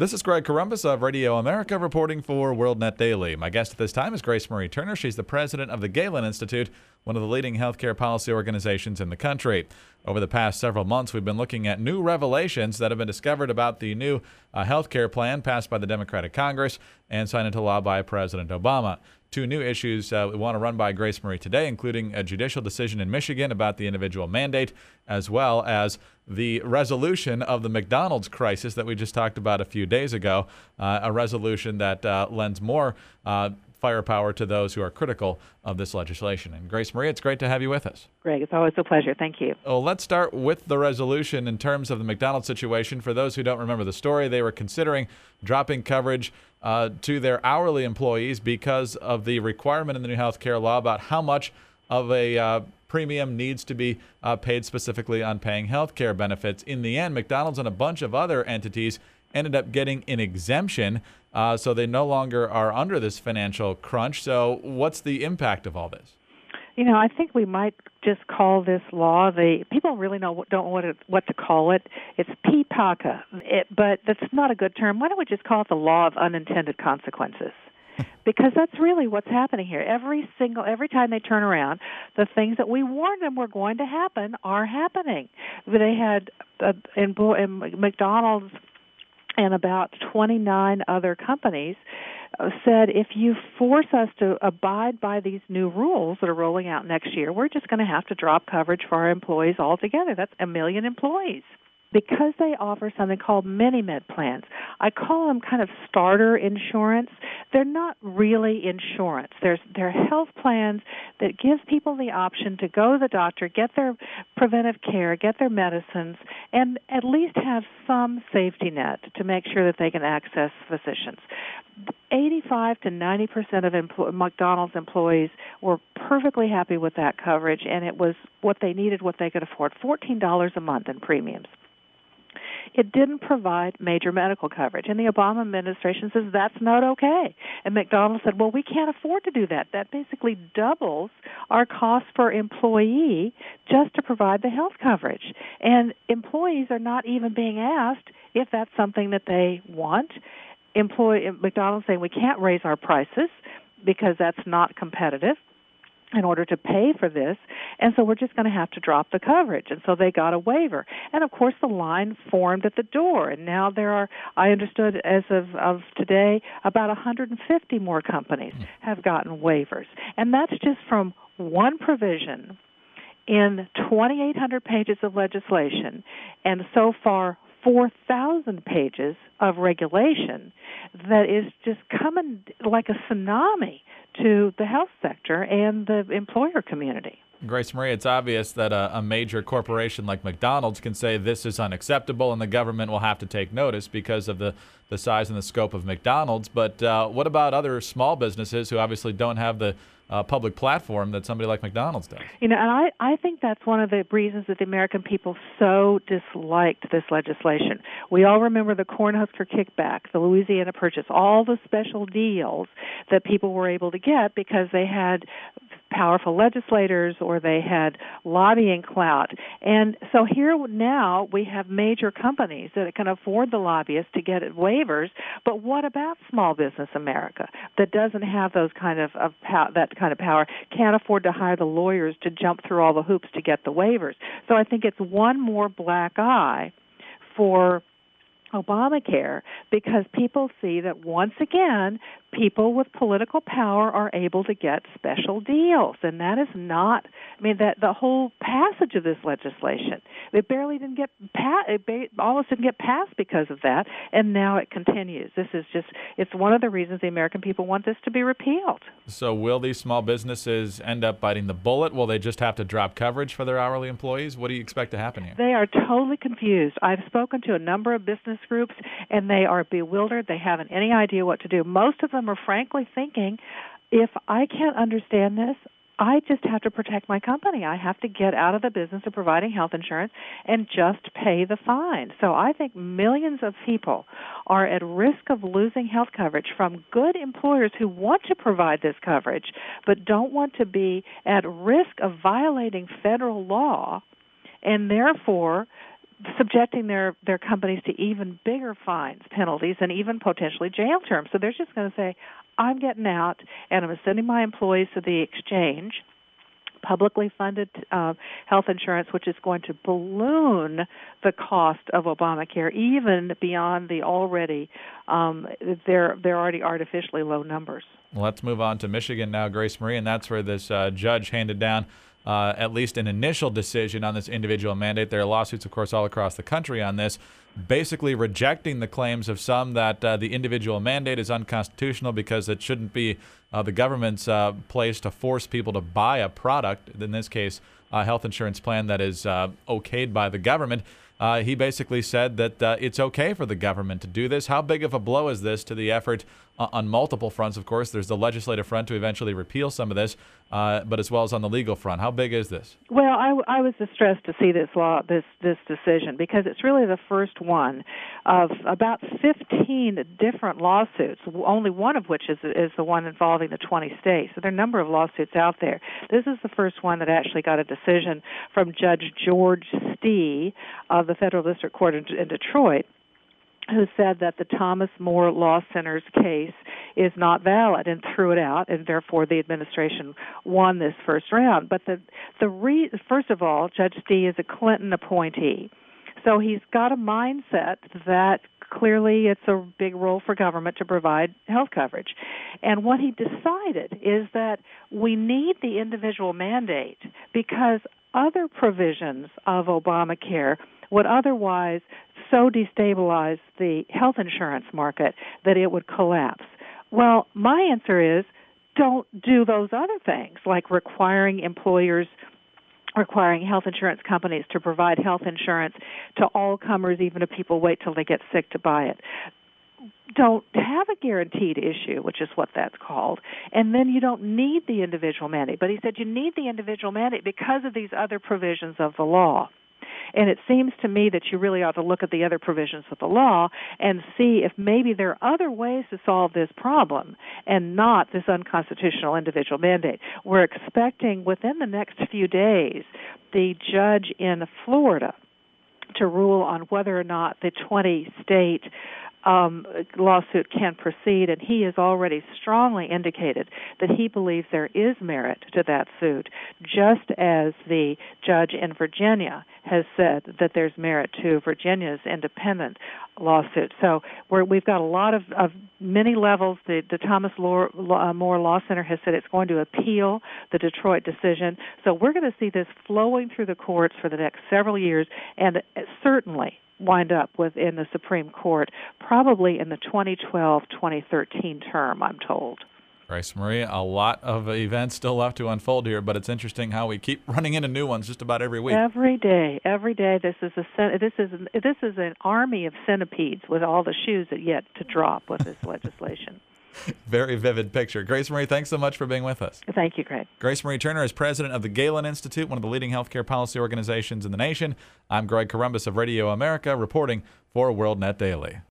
This is Greg Corombos of Radio America reporting for WorldNet Daily. My guest at this time is Grace Marie Turner. She's the president of the Galen Institute, one of the leading healthcare policy organizations in the country. Over the past several months, we've been looking at new revelations that have been discovered about the new healthcare plan passed by the Democratic Congress and signed into law by President Obama. Two new issues we want to run by Grace Marie today, including a judicial decision in Michigan about the individual mandate, as well as the resolution of the McDonald's crisis that we just talked about a few days ago, a resolution that lends more firepower to those who are critical of this legislation. And Grace Marie, it's great to have you with us. Greg, it's always a pleasure. Thank you. Well, let's start with the resolution in terms of the McDonald's situation. For those who don't remember the story, they were considering dropping coverage to their hourly employees because of the requirement in the new health care law about how much of a premium needs to be paid specifically on paying health care benefits. In the end, McDonald's and a bunch of other entities ended up getting an exemption, so they no longer are under this financial crunch. So what's the impact of all this? You know, I think we might just call this law people really don't know what to call it. It's PPACA, but that's not a good term. Why don't we just call it the law of unintended consequences? Because that's really what's happening here. Every time they turn around, the things that we warned them were going to happen are happening. They had in McDonald's and about 29 other companies said, if you force us to abide by these new rules that are rolling out next year, we're just going to have to drop coverage for our employees altogether. That's 1 million employees. Because they offer something called mini-med plans, I call them kind of starter insurance. They're not really insurance. They're health plans that give people the option to go to the doctor, get their preventive care, get their medicines, and at least have some safety net to make sure that they can access physicians. 85 to 90% of McDonald's employees were perfectly happy with that coverage, and it was what they needed, what they could afford, $14 a month in premiums. It didn't provide major medical coverage, and the Obama administration says that's not okay. And McDonald's said, well, we can't afford to do that. That basically doubles our cost per employee just to provide the health coverage. And employees are not even being asked if that's something that they want. McDonald's saying we can't raise our prices because that's not competitive in order to pay for this, and so we're just going to have to drop the coverage. And so they got a waiver. And, of course, the line formed at the door, and now there are, I understood as of today, about 150 more companies have gotten waivers. And that's just from one provision in 2,800 pages of legislation, and so far 4,000 pages of regulation that is just coming like a tsunami to the health sector and the employer community. Grace Marie, it's obvious that a major corporation like McDonald's can say this is unacceptable and the government will have to take notice because of the size and the scope of McDonald's. But what about other small businesses who obviously don't have the public platform that somebody like McDonald's does? You know, and I think that's one of the reasons that the American people so disliked this legislation. We all remember the Cornhusker kickback, the Louisiana Purchase, all the special deals that people were able to get because they had powerful legislators or they had lobbying clout. And so here now we have major companies that can afford the lobbyists to get waivers, but what about small business America that doesn't have those that kind of power, can't afford to hire the lawyers to jump through all the hoops to get the waivers? So I think it's one more black eye for Obamacare because people see that once again people with political power are able to get special deals, and that is not, I mean, that the whole passage of this legislation, it barely didn't get it almost didn't get passed because of that, and now it continues. This is just, it's one of the reasons the American people want this to be repealed. So will these small businesses end up biting the bullet? Will they just have to drop coverage for their hourly employees? What do you expect to happen here? They are totally confused. I've spoken to a number of business groups, and they are bewildered. They haven't any idea what to do. Most of them are frankly thinking, if I can't understand this, I just have to protect my company. I have to get out of the business of providing health insurance and just pay the fine. So I think millions of people are at risk of losing health coverage from good employers who want to provide this coverage but don't want to be at risk of violating federal law, and therefore subjecting their companies to even bigger fines, penalties, and even potentially jail terms. So they're just going to say, I'm getting out, and I'm sending my employees to the exchange, publicly funded health insurance, which is going to balloon the cost of Obamacare even beyond the already they're already artificially low numbers. Well, let's move on to Michigan now, Grace Marie, and that's where this judge handed down at least an initial decision on this individual mandate. There are lawsuits, of course, all across the country on this, basically rejecting the claims of some that the individual mandate is unconstitutional because it shouldn't be the government's place to force people to buy a product, in this case, a health insurance plan that is okayed by the government. He basically said that it's okay for the government to do this. How big of a blow is this to the effort on multiple fronts? Of course, there's the legislative front to eventually repeal some of this, but as well as on the legal front. How big is this? Well, I was distressed to see this decision, because it's really the first one of about 15 different lawsuits, only one of which is the one involving the 20 states. So there are a number of lawsuits out there. This is the first one that actually got a decision from Judge George Stee of the Federal District Court in Detroit, who said that the Thomas More Law Center's case is not valid and threw it out, and therefore the administration won this first round. But first of all, Judge Stee is a Clinton appointee, so he's got a mindset that clearly it's a big role for government to provide health coverage. And what he decided is that we need the individual mandate because other provisions of Obamacare would otherwise so destabilize the health insurance market that it would collapse. Well, my answer is don't do those other things, like requiring health insurance companies to provide health insurance to all comers, even if people wait till they get sick to buy it. Don't have a guaranteed issue, which is what that's called, and then you don't need the individual mandate. But he said you need the individual mandate because of these other provisions of the law. And it seems to me that you really ought to look at the other provisions of the law and see if maybe there are other ways to solve this problem and not this unconstitutional individual mandate. We're expecting within the next few days the judge in Florida to rule on whether or not the 20-state lawsuit can proceed, and he has already strongly indicated that he believes there is merit to that suit, just as the judge in Virginia has said that there's merit to Virginia's independent lawsuit. So we've got a lot of many levels. The Thomas More Law Center has said it's going to appeal the Detroit decision. So we're going to see this flowing through the courts for the next several years, and certainly wind up within the Supreme Court, probably in the 2012-2013 term, I'm told. Grace Marie, a lot of events still left to unfold here, but it's interesting how we keep running into new ones just about every week. Every day, this is an army of centipedes with all the shoes that yet to drop with this legislation. Very vivid picture. Grace Marie, thanks so much for being with us. Thank you, Greg. Grace Marie Turner is president of the Galen Institute, one of the leading healthcare policy organizations in the nation. I'm Greg Corombos of Radio America, reporting for WorldNet Daily.